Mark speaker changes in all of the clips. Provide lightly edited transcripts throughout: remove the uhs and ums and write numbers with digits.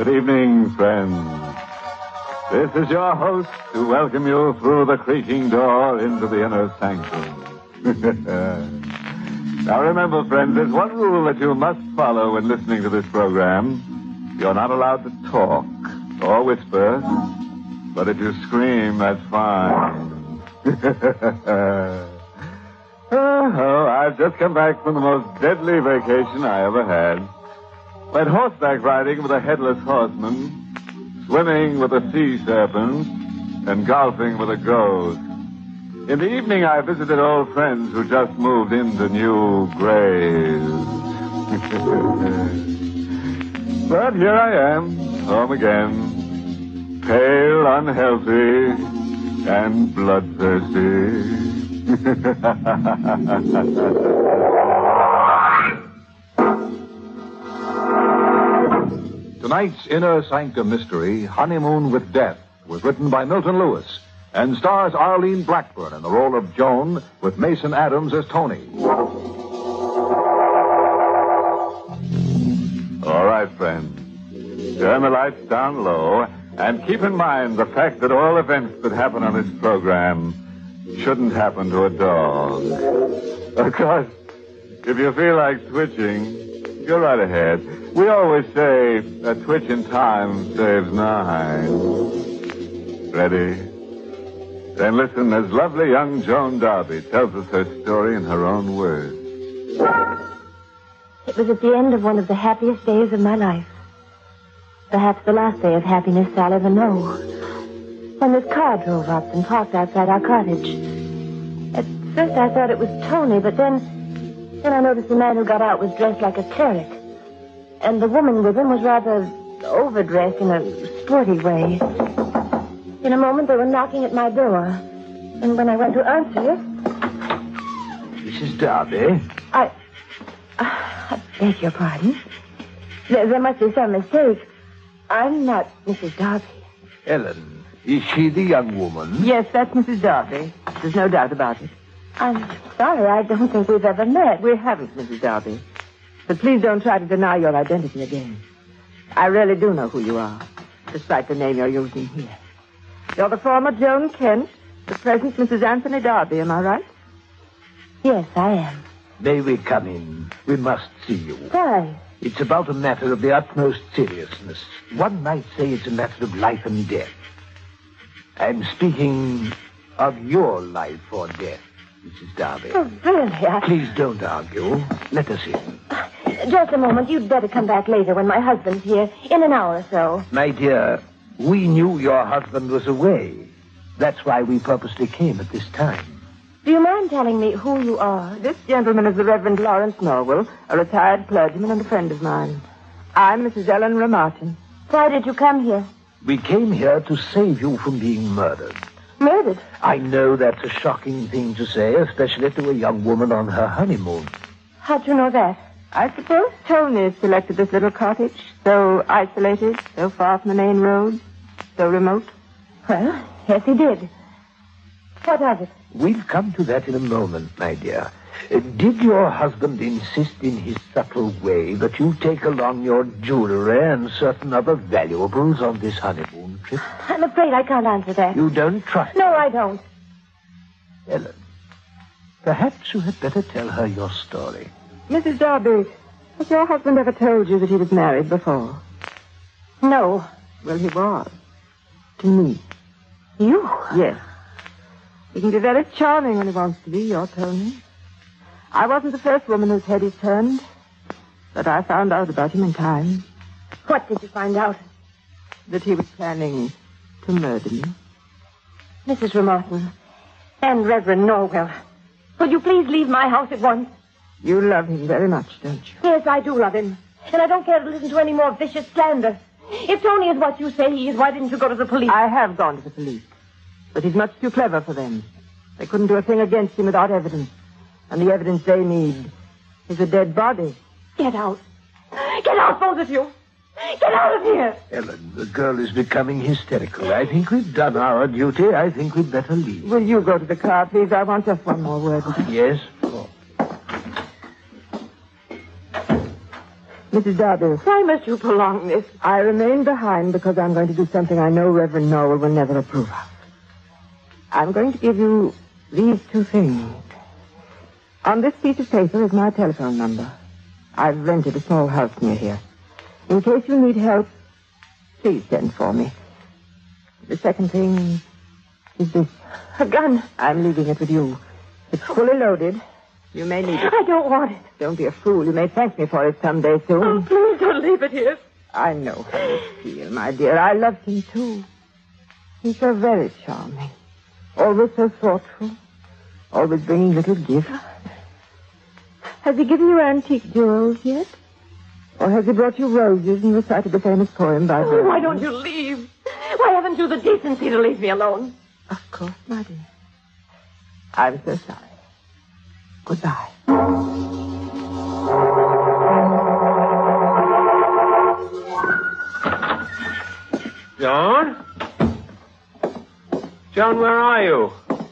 Speaker 1: Good evening, friends. This is your host to welcome you through the creaking door into the inner sanctum. Now remember, friends, there's one rule that you must follow when listening to this program. You're not allowed to talk or whisper, but if you scream, that's fine. Oh, I've just come back from the most deadly vacation I ever had. Went horseback riding with a headless horseman, swimming with a sea serpent, and golfing with a ghost. In the evening, I visited old friends who just moved into new graves. But here I am, home again, pale, unhealthy, and bloodthirsty.
Speaker 2: Tonight's Inner Sanctum mystery, Honeymoon with Death, was written by Milton Lewis and stars Arlene Blackburn in the role of Joan with Mason Adams as Tony.
Speaker 1: All right, friends. Turn the lights down low and keep in mind the fact that all events that happen on this program shouldn't happen to a dog. Of course, if you feel like switching, go right ahead. We always say a twitch in time saves 9. Ready? Then listen as lovely young Joan Darby tells us her story in her own words.
Speaker 3: It was at the end of one of the happiest days of my life. Perhaps the last day of happiness I'll ever know. When this car drove up and parked outside our cottage. At first I thought it was Tony, but then I noticed the man who got out was dressed like a cleric. And the woman with him was rather overdressed in a sporty way. In a moment, they were knocking at my door. And when I went to answer it...
Speaker 4: Mrs. Darby?
Speaker 3: I beg your pardon. There must be some mistake. I'm not Mrs. Darby.
Speaker 4: Ellen, is she the young woman?
Speaker 5: Yes, that's Mrs. Darby. There's no doubt about it.
Speaker 3: I'm sorry, I don't think we've ever met.
Speaker 5: We haven't, Mrs. Darby. But please don't try to deny your identity again. I really do know who you are, despite the name you're using here. You're the former Joan Kent, the present Mrs. Anthony Darby, am I right?
Speaker 3: Yes, I am.
Speaker 4: May we come in? We must see you.
Speaker 3: Why?
Speaker 4: It's about a matter of the utmost seriousness. One might say it's a matter of life and death. I'm speaking of your life or death, Mrs. Darby.
Speaker 3: Oh, really?
Speaker 4: Please don't argue. Let us in.
Speaker 3: Just a moment. You'd better come back later when my husband's here, in an hour or so.
Speaker 4: My dear, we knew your husband was away. That's why we purposely came at this time.
Speaker 3: Do you mind telling me who you are?
Speaker 5: This gentleman is the Reverend Lawrence Norwell, a retired clergyman and a friend of mine. I'm Mrs. Ellen Ramartin.
Speaker 3: Why did you come here?
Speaker 4: We came here to save you from being murdered.
Speaker 3: Murdered?
Speaker 4: I know that's a shocking thing to say, especially to a young woman on her honeymoon.
Speaker 3: How'd you know that?
Speaker 5: I suppose Tony selected this little cottage, so isolated, so far from the main road, so remote.
Speaker 3: Well, yes, he did. What of it?
Speaker 4: We'll come to that in a moment, my dear. Did your husband insist in his subtle way that you take along your jewelry and certain other valuables on this honeymoon trip?
Speaker 3: I'm afraid I can't answer that.
Speaker 4: You don't trust
Speaker 3: No,
Speaker 4: her?
Speaker 3: I don't.
Speaker 4: Ellen, perhaps you had better tell her your story.
Speaker 5: Mrs. Darby, has your husband ever told you that he was married before?
Speaker 3: No.
Speaker 5: Well, he was. To me.
Speaker 3: You?
Speaker 5: Yes. He can be very charming when he wants to be, your Tony. I wasn't the first woman whose head he's turned, but I found out about him in time.
Speaker 3: What did you find out?
Speaker 5: That he was planning to murder me.
Speaker 3: Mrs. Ramartin and Reverend Norwell, will you please leave my house at once?
Speaker 5: You love him very much, don't you?
Speaker 3: Yes, I do love him. And I don't care to listen to any more vicious slander. If Tony is what you say he is, why didn't you go to the police?
Speaker 5: I have gone to the police. But he's much too clever for them. They couldn't do a thing against him without evidence. And the evidence they need is a dead body.
Speaker 3: Get out. Get out, both of you. Get out of here.
Speaker 4: Ellen, the girl is becoming hysterical. I think we've done our duty. I think we'd better leave.
Speaker 5: Will you go to the car, please? I want just one more word with you.
Speaker 4: Yes? Oh.
Speaker 5: Mrs. Darby.
Speaker 3: Why must you prolong this?
Speaker 5: I remain behind because I'm going to do something I know Reverend Noel will never approve of. I'm going to give you these two things. On this piece of paper is my telephone number. I've rented a small house near here. In case you need help, please send for me. The second thing is this.
Speaker 3: A gun.
Speaker 5: I'm leaving it with you. It's fully loaded. You may need it.
Speaker 3: I don't want it.
Speaker 5: Don't be a fool. You may thank me for it someday soon.
Speaker 3: Oh, please don't leave it here.
Speaker 5: I know how you feel, my dear. I loved him, too. He's so very charming. Always so thoughtful. Always bringing little gifts.
Speaker 3: Has he given you antique jewels yet?
Speaker 5: Or has he brought you roses and recited the famous poem by Vernon?
Speaker 3: Why don't you leave? Why haven't you the decency to leave me alone?
Speaker 5: Of course, my dear. I'm so sorry. Goodbye.
Speaker 6: Joan? Joan, where are you?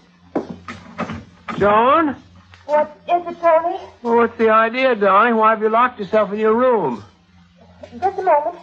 Speaker 6: Joan?
Speaker 3: What is it, Tony?
Speaker 6: Well, what's the idea, darling? Why have you locked yourself in your room?
Speaker 3: Just a moment.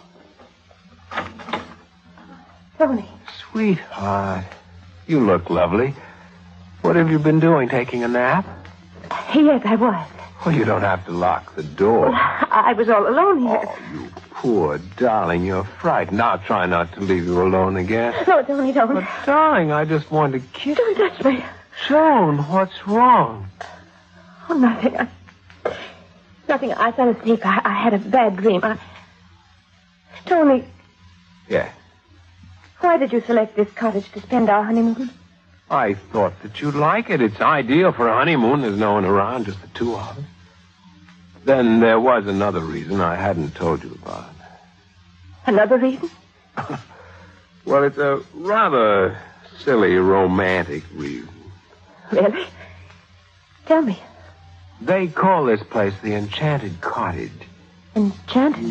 Speaker 3: Tony.
Speaker 6: Sweetheart, you look lovely. What have you been doing, taking a nap?
Speaker 3: Yes, I was.
Speaker 6: Well, you don't have to lock the door.
Speaker 3: I was all alone here.
Speaker 6: Oh, you poor darling, you're frightened. I'll try not to leave you alone again.
Speaker 3: No, Tony, don't.
Speaker 6: But, darling, I just wanted to kiss you.
Speaker 3: Don't touch me.
Speaker 6: Joan, what's wrong?
Speaker 3: Oh, nothing. Nothing. I fell asleep. I had a bad dream. Tony,
Speaker 6: Yes.
Speaker 3: why did you select this cottage to spend our honeymoon?
Speaker 6: I thought that you'd like it. It's ideal for a honeymoon. There's no one around, just the two of us. Then there was another reason I hadn't told you about.
Speaker 3: Another reason?
Speaker 6: Well, it's a rather silly, romantic reason.
Speaker 3: Really? Tell me.
Speaker 6: They call this place the Enchanted Cottage.
Speaker 3: Enchanted?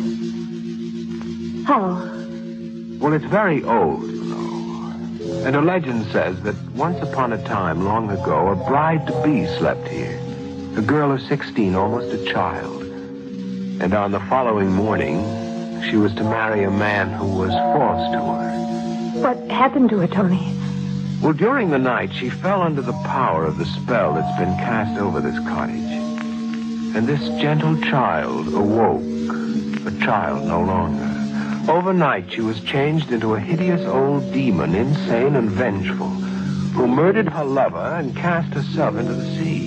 Speaker 3: How?
Speaker 6: Well, it's very old, you know. And a legend says that once upon a time, long ago, a bride-to-be slept here. A girl of 16, almost a child. And on the following morning, she was to marry a man who was false to her.
Speaker 3: What happened to her, Tony?
Speaker 6: Well, during the night, she fell under the power of the spell that's been cast over this cottage. And this gentle child awoke, a child no longer. Overnight, she was changed into a hideous old demon, insane and vengeful, who murdered her lover and cast herself into the sea.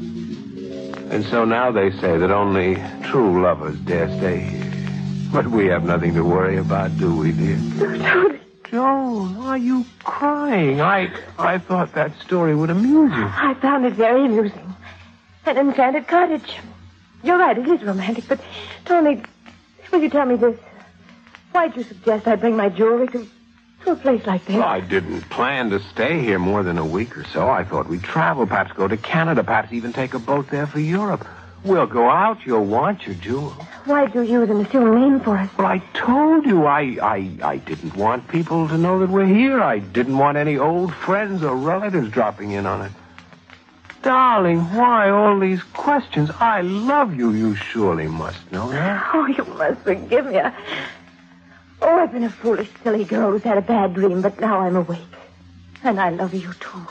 Speaker 6: And so now they say that only true lovers dare stay here. But we have nothing to worry about, do we, dear?
Speaker 3: Tony.
Speaker 6: Joan, are you crying? I thought that story would amuse you.
Speaker 3: I found it very amusing. An enchanted cottage. You're right, it is romantic, but, Tony, will you tell me this? Why'd you suggest I bring my jewelry to a place like this?
Speaker 6: Well, I didn't plan to stay here more than a week or so. I thought we'd travel, perhaps go to Canada, perhaps even take a boat there for Europe. We'll go out. You'll want your jewels.
Speaker 3: Why'd you use an assumed name for us?
Speaker 6: Well, I told you I didn't want people to know that we're here. I didn't want any old friends or relatives dropping in on it. Darling, why all these questions? I love you. You surely must know that.
Speaker 3: Oh, you must forgive me. I've been a foolish, silly girl who's had a bad dream, but now I'm awake. And I love you, too.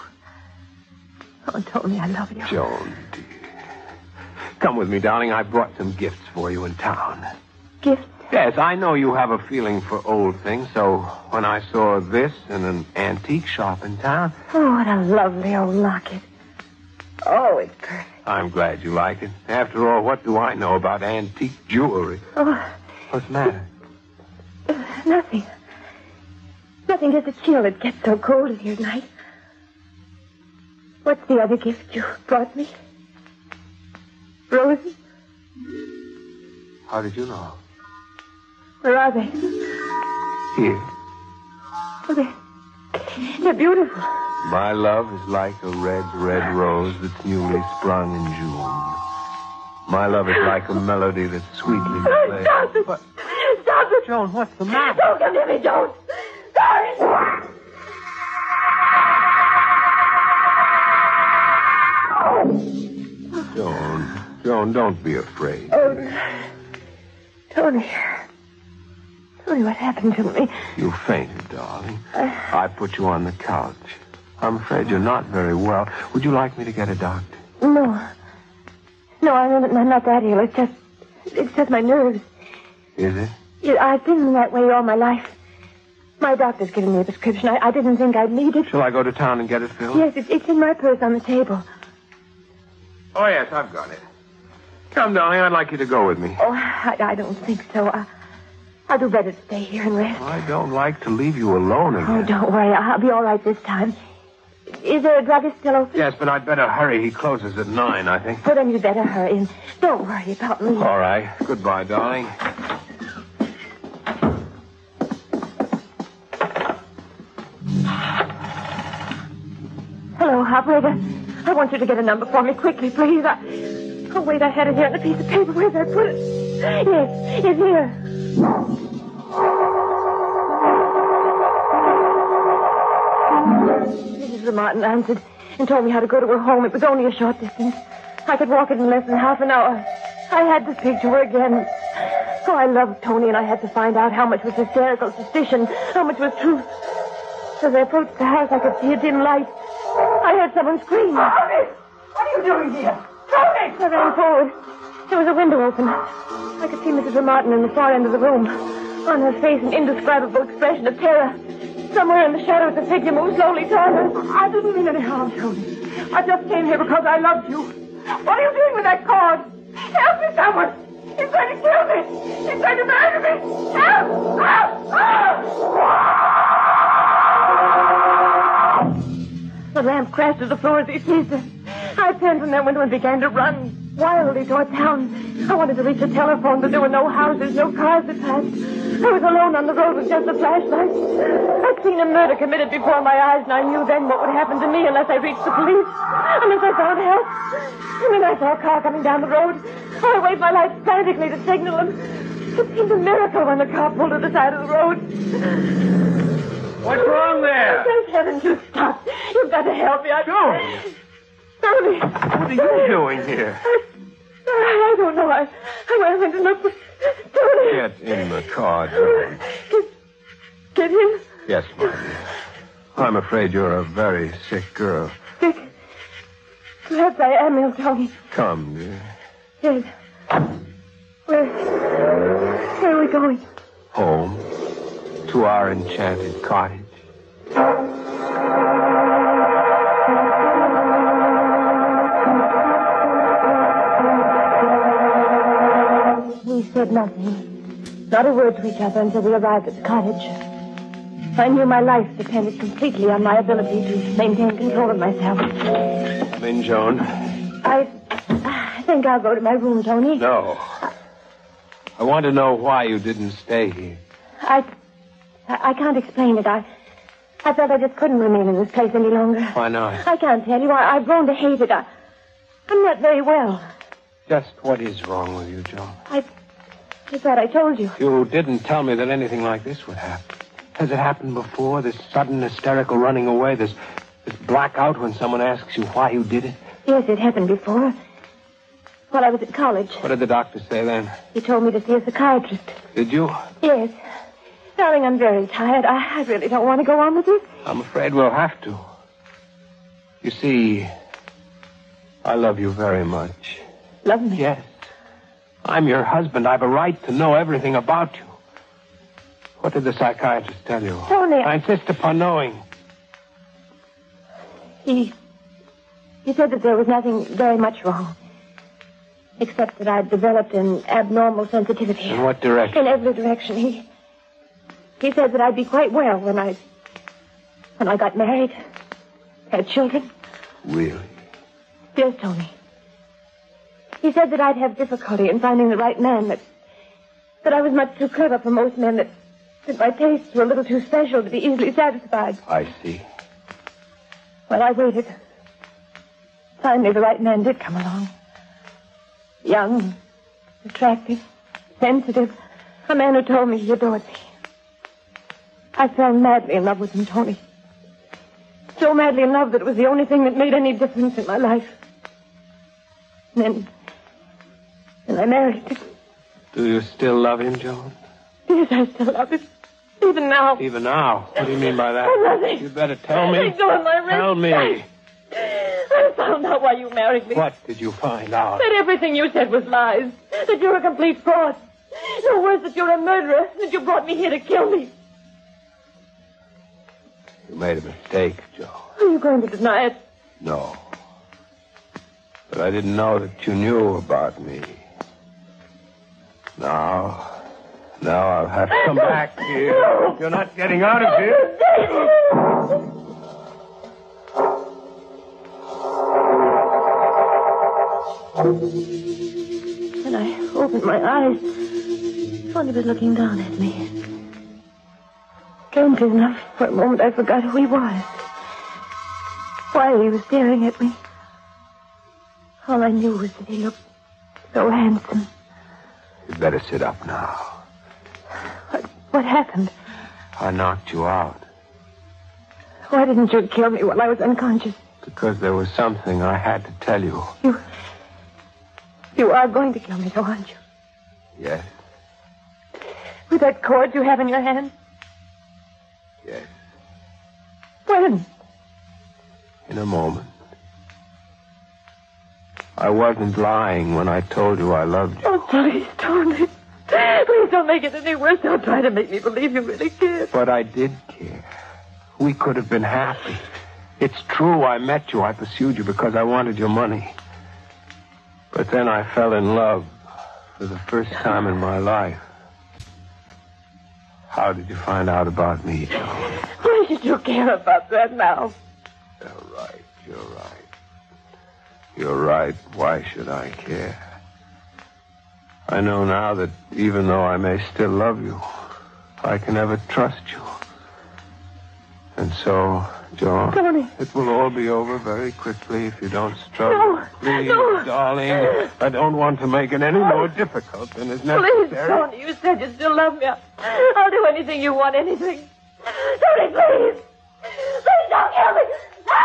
Speaker 3: Oh, Tony, I love you.
Speaker 6: Joan, dear. Come with me, darling. I brought some gifts for you in town.
Speaker 3: Gifts?
Speaker 6: Yes, I know you have a feeling for old things, so when I saw this in an antique shop in town...
Speaker 3: Oh, what a lovely old locket. Oh, it's perfect.
Speaker 6: I'm glad you like it. After all, what do I know about antique jewelry?
Speaker 3: Oh.
Speaker 6: What's the matter?
Speaker 3: Nothing. Nothing, just a chill. It gets so cold in here at night. What's the other gift you brought me? Roses?
Speaker 6: How did you know?
Speaker 3: Where are they?
Speaker 6: Here.
Speaker 3: Oh, they're beautiful.
Speaker 6: My love is like a red, red rose that's newly sprung in June. My love is like a melody that's sweetly played.
Speaker 3: Stop it!
Speaker 6: What?
Speaker 3: Stop it!
Speaker 6: Joan, what's the matter?
Speaker 3: Don't come near me, don't! Sorry!
Speaker 6: Joan, don't be afraid.
Speaker 3: Oh, Tony, what happened to me?
Speaker 6: You fainted, darling. I put you on the couch. I'm afraid you're not very well. Would you like me to get a doctor?
Speaker 3: No, I'm not that ill. It's just my nerves.
Speaker 6: Is it?
Speaker 3: Yeah, I've been that way all my life. My doctor's given me a prescription. I didn't think I'd need it.
Speaker 6: Shall I go to town and get it filled?
Speaker 3: Yes, it's in my purse on the table.
Speaker 6: Oh, yes, I've got it. Come, darling, I'd like you to go with me.
Speaker 3: Oh, I don't think so. I'll do better to stay here and rest.
Speaker 6: I don't like to leave you alone again.
Speaker 3: Oh, don't worry. I'll be all right this time. Is there a druggist still open?
Speaker 6: Yes, but I'd better hurry. He closes at 9, I think.
Speaker 3: Well, then you'd better hurry and don't worry about me.
Speaker 6: All right. Goodbye, darling.
Speaker 3: Hello, operator. I want you to get a number for me quickly, please. Oh, wait, I had it here on a piece of paper. Where'd I put it? Yes, it's here. Mrs. Martin answered and told me how to go to her home. It was only a short distance. I could walk it in less than half an hour. I had to speak to her again. Oh, I loved Tony, and I had to find out how much was hysterical suspicion, how much was truth. As I approached the house, I could see a dim light. I heard someone scream.
Speaker 5: Tony! What are you doing here? Tony!
Speaker 3: I ran forward. There was a window open. I could see Mrs. Martin in the far end of the room. On her face, an indescribable expression of terror. Somewhere in the shadows, a figure moved slowly toward her.
Speaker 5: I didn't mean any harm, Tony. I just came here because I loved you. What are you doing with that cord? Help me, someone! He's going to kill me! He's going to murder me! Help! Help! Help!
Speaker 3: The lamp crashed to the floor as he seized her. I turned from that window and began to run wildly toward town. I wanted to reach the telephone, but there were no houses, no cars that passed. I was alone on the road with just a flashlight. I'd seen a murder committed before my eyes, and I knew then what would happen to me unless I reached the police, unless I found help. And then I saw a car coming down the road. I waved my light frantically to signal him. It seemed a miracle when the car pulled to the side of the road.
Speaker 6: What's wrong there?
Speaker 3: Thank heaven you stopped. You've got to help me. Tony!
Speaker 6: What are you doing here?
Speaker 3: I don't know. I went to look for Tony.
Speaker 6: Get in the car, darling.
Speaker 3: Get him?
Speaker 6: Yes, my dear. I'm afraid you're a very sick girl.
Speaker 3: Sick? Perhaps I am ill, Tony.
Speaker 6: Come, dear.
Speaker 3: Yes. Where are we going?
Speaker 6: Home. To our enchanted cottage.
Speaker 3: We said nothing. Not a word to each other until we arrived at the cottage. I knew my life depended completely on my ability to maintain control of myself.
Speaker 6: Come in, Joan.
Speaker 3: I think I'll go to my room, Tony.
Speaker 6: No. I want to know why you didn't stay here.
Speaker 3: I can't explain it. I felt I just couldn't remain in this place any longer.
Speaker 6: Why not?
Speaker 3: I can't tell you. I've grown to hate it. I'm not very well.
Speaker 6: Just what is wrong with you, Joan?
Speaker 3: I thought I told you.
Speaker 6: You didn't tell me that anything like this would happen. Has it happened before? This sudden hysterical running away? This blackout when someone asks you why you did it?
Speaker 3: Yes, it happened before. While I was at college.
Speaker 6: What did the doctor say then?
Speaker 3: He told me to see a psychiatrist.
Speaker 6: Did you?
Speaker 3: Yes. Darling, I'm very tired. I really don't want to go on with this.
Speaker 6: I'm afraid we'll have to. You see, I love you very much.
Speaker 3: Love me?
Speaker 6: Yes. I'm your husband. I've a right to know everything about you. What did the psychiatrist tell you?
Speaker 3: Tony,
Speaker 6: I insist upon knowing.
Speaker 3: He said that there was nothing very much wrong. Except that I'd developed an abnormal sensitivity.
Speaker 6: In what direction?
Speaker 3: In every direction. He said that I'd be quite well when I got married, had children.
Speaker 6: Really?
Speaker 3: Yes, Tony. He said that I'd have difficulty in finding the right man, that I was much too clever for most men, that my tastes were a little too special to be easily satisfied.
Speaker 6: I see.
Speaker 3: Well, I waited. Finally, the right man did come along. Young, attractive, sensitive. A man who told me he adored me. I fell madly in love with him, Tony. So madly in love that it was the only thing that made any difference in my life. And then I married him.
Speaker 6: Do you still love him, Joan?
Speaker 3: Yes, I still love him. Even now.
Speaker 6: Even now? What do you mean by that?
Speaker 3: Nothing.
Speaker 6: You better tell me.
Speaker 3: Let go of my wrist.
Speaker 6: Tell me.
Speaker 3: I found out why you married me.
Speaker 6: What did you find out?
Speaker 3: That everything you said was lies. That you're a complete fraud. No worse, that you're a murderer. That you brought me here to kill me.
Speaker 6: You made a mistake, Joan.
Speaker 3: Are you going to deny it?
Speaker 6: No. But I didn't know that you knew about me. Now I'll have to come back here.
Speaker 3: No.
Speaker 6: You're not getting out of here.
Speaker 3: When I opened my eyes, Tony was looking down at me. Strangely enough, for a moment I forgot who he was. Why he was staring at me. All I knew was that he looked so handsome.
Speaker 6: You'd better sit up now.
Speaker 3: What happened?
Speaker 6: I knocked you out.
Speaker 3: Why didn't you kill me while I was unconscious?
Speaker 6: Because there was something I had to tell you.
Speaker 3: You are going to kill me, though, aren't you?
Speaker 6: Yes,
Speaker 3: With that cord you have in your hand?
Speaker 6: yes.
Speaker 3: When?
Speaker 6: In a moment. I wasn't lying when I told you I loved you.
Speaker 3: Oh, please, Tony. Please don't make it any worse. Don't try to make me believe you really cared.
Speaker 6: But I did care. We could have been happy. It's true I met you. I pursued you because I wanted your money. But then I fell in love for the first time in my life. How did you find out about me, Joan?
Speaker 3: Why should you care about that now?
Speaker 6: You're right. You're right. Why should I care? I know now that even though I may still love you, I can never trust you. And so, Joan,
Speaker 3: Tony.
Speaker 6: it will all be over very quickly if you don't struggle.
Speaker 3: No.
Speaker 6: Please,
Speaker 3: No.
Speaker 6: darling, I don't want to make it any more difficult than is necessary.
Speaker 3: Please, Tony, you said you still love me. I'll do anything you want, anything. Tony, please. Please don't kill me.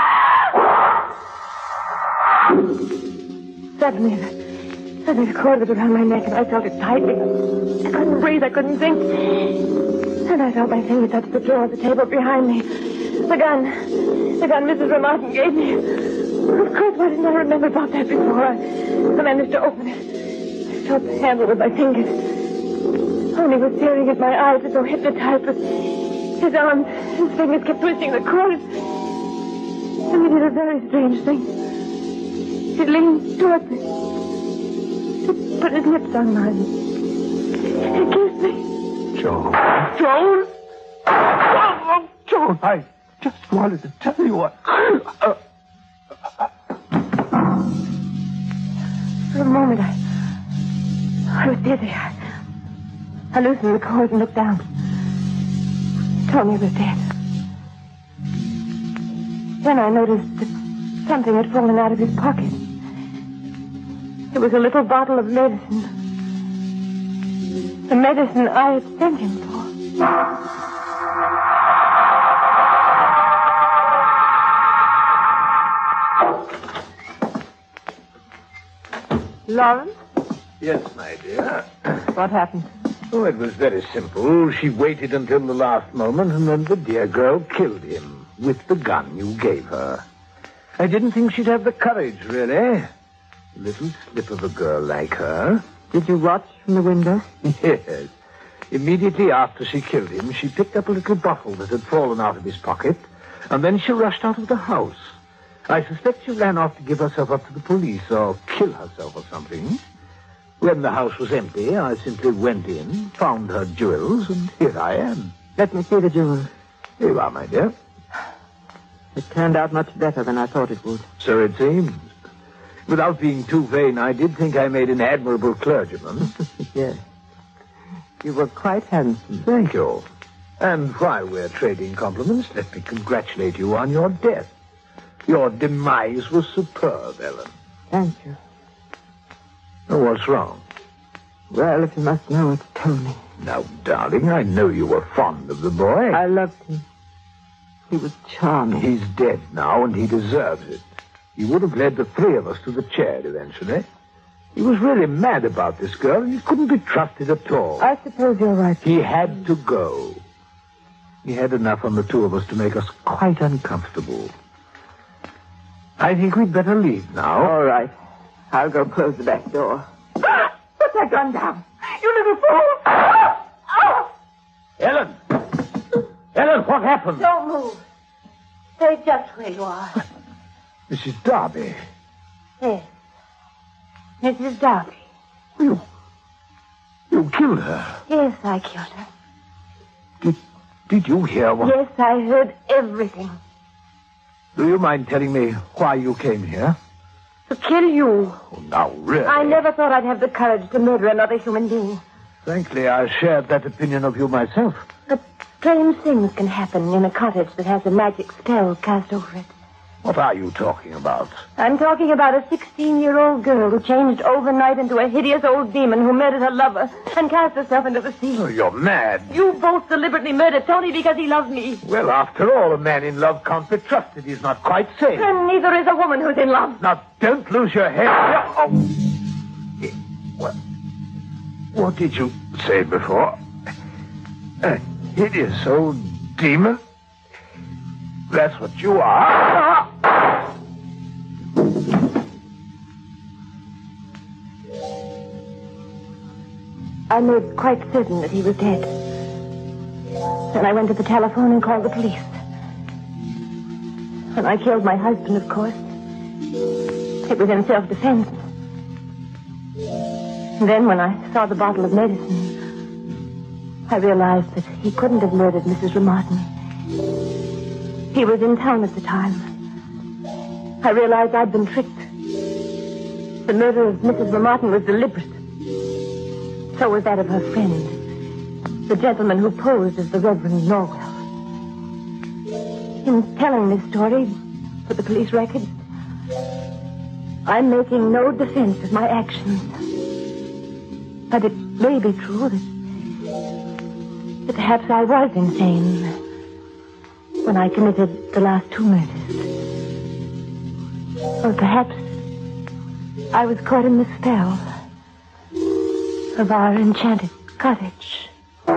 Speaker 3: Suddenly the cord was around my neck and I felt it tightening. I couldn't breathe, I couldn't think. And I felt my finger touch the drawer of the table behind me. The gun Mrs. Remartin gave me. Of course, why didn't I remember about that before? I managed to open it. I felt the handle with my fingers. Tony was staring at my eyes as though hypnotized, but his arms, his fingers kept twisting the cord. And he did a very strange thing. He leaned towards me. He put his lips on mine. He kissed me.
Speaker 6: Joan? Oh, Joan, I just wanted to tell you what...
Speaker 3: For a moment, I was dizzy. I loosened the cord and looked down. Tony was dead. Then I noticed that something had fallen out of his pocket. It was a little bottle of medicine. The medicine I had sent him for. Lawrence?
Speaker 4: Yes, my dear.
Speaker 5: What happened?
Speaker 4: Oh, it was very simple. She waited until the last moment, and then the dear girl killed him with the gun you gave her. I didn't think she'd have the courage, really. A little slip of a girl like her.
Speaker 5: Did you watch from the window?
Speaker 4: Yes. Immediately after she killed him, she picked up a little bottle that had fallen out of his pocket, and then she rushed out of the house. I suspect she ran off to give herself up to the police or kill herself or something. When the house was empty, I simply went in, found her jewels, and here I am.
Speaker 5: Let me see the jewels.
Speaker 4: Here you are, my dear.
Speaker 5: It turned out much better than I thought it would.
Speaker 4: So it seems. Without being too vain, I did think I made an admirable clergyman.
Speaker 5: Yes. You were quite handsome.
Speaker 4: Thank you. And while we're trading compliments, let me congratulate you on your death. Your demise was superb, Ellen.
Speaker 5: Thank you.
Speaker 4: Oh, what's wrong?
Speaker 5: Well, if you must know, it's Tony.
Speaker 4: Now, darling, I know you were fond of the boy.
Speaker 5: I loved him. He was charming.
Speaker 4: He's dead now, and he deserves it. He would have led the three of us to the chair eventually. He was really mad about this girl, and he couldn't be trusted at all.
Speaker 5: I suppose you're right.
Speaker 4: He had to go. He had enough on the two of us to make us quite uncomfortable. I think we'd better leave now.
Speaker 5: All right. I'll go close the back door. Put that gun down. You little fool!
Speaker 4: Ellen! Ellen, what happened?
Speaker 3: Don't move. Stay just where you are.
Speaker 4: Mrs. Darby.
Speaker 3: Yes. Mrs. Darby.
Speaker 4: You killed her.
Speaker 3: Yes, I killed her.
Speaker 4: Did you hear what...
Speaker 3: Yes, I heard everything.
Speaker 4: Do you mind telling me why you came here?
Speaker 3: To kill you.
Speaker 4: Oh, now, really?
Speaker 3: I never thought I'd have the courage to murder another human being.
Speaker 4: Frankly, I shared that opinion of you myself.
Speaker 3: But strange things can happen in a cottage that has a magic spell cast over it.
Speaker 4: What are you talking about?
Speaker 3: I'm talking about a 16-year-old girl who changed overnight into a hideous old demon who murdered her lover and cast herself into the sea.
Speaker 4: Oh, you're mad.
Speaker 3: You both deliberately murdered Tony because he loves me.
Speaker 4: Well, after all, a man in love can't be trusted. He's not quite safe.
Speaker 3: And neither is a woman who's in love.
Speaker 4: Now, don't lose your head. Oh. What did you say before? A hideous old demon? That's what you are.
Speaker 3: I made quite certain that he was dead. Then I went to the telephone and called the police. And I killed my husband, of course. It was in self-defense. And then when I saw the bottle of medicine, I realized that he couldn't have murdered Mrs. Remartin. He was in town at the time. I realized I'd been tricked. The murder of Mrs. Remartin was deliberate. So was that of her friend, the gentleman who posed as the Reverend Norwell. In telling this story for the police records, I'm making no defense of my actions. But it may be true that perhaps I was insane when I committed the last two murders. Or perhaps I was caught in the spell of our enchanted cottage.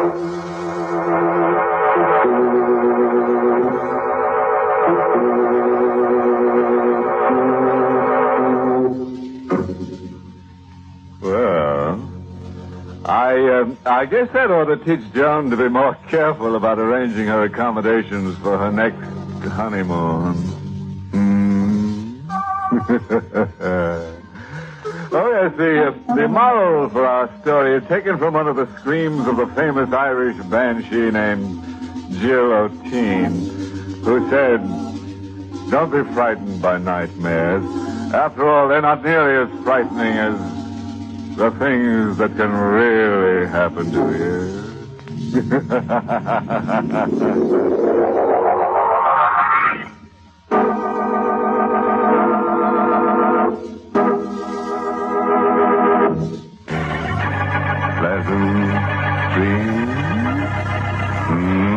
Speaker 1: Well, I guess that ought to teach Joan to be more careful about arranging her accommodations for her next honeymoon. Oh, yes, the moral for our story is taken from one of the screams of the famous Irish banshee named Jill O'Teen, who said, "Don't be frightened by nightmares. After all, they're not nearly as frightening as the things that can really happen to you." Pleasant dreams.